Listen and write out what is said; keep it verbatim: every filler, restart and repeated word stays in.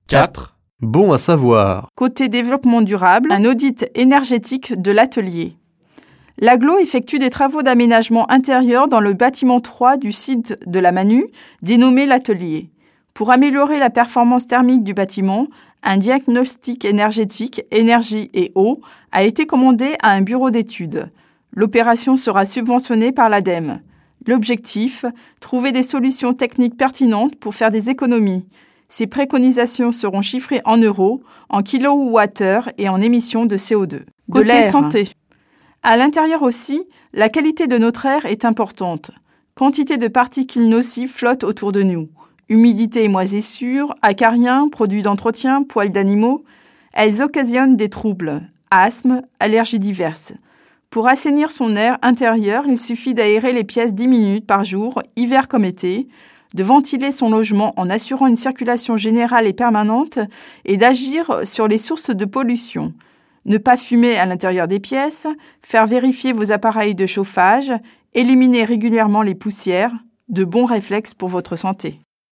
quatre. Bon à savoir. Côté développement durable, un audit énergétique de l'atelier. L'Agglo effectue des travaux d'aménagement intérieur dans le bâtiment trois du site de la Manu, dénommé l'atelier. Pour améliorer la performance thermique du bâtiment, un diagnostic énergétique, énergie et eau a été commandé à un bureau d'études. L'opération sera subventionnée par l'ADEME. L'objectif, trouver des solutions techniques pertinentes pour faire des économies. Ces préconisations seront chiffrées en euros, en kilowattheures et en émissions de C O deux. Côté l'air. santé. À l'intérieur aussi, la qualité de notre air est importante. Quantité de particules nocives flottent autour de nous. Humidité et moisissure, acariens, produits d'entretien, poils d'animaux, elles occasionnent des troubles, asthme, allergies diverses. Pour assainir son air intérieur, il suffit d'aérer les pièces dix minutes par jour, hiver comme été, de ventiler son logement en assurant une circulation générale et permanente et d'agir sur les sources de pollution. Ne pas fumer à l'intérieur des pièces, faire vérifier vos appareils de chauffage, éliminer régulièrement les poussières, de bons réflexes pour votre santé.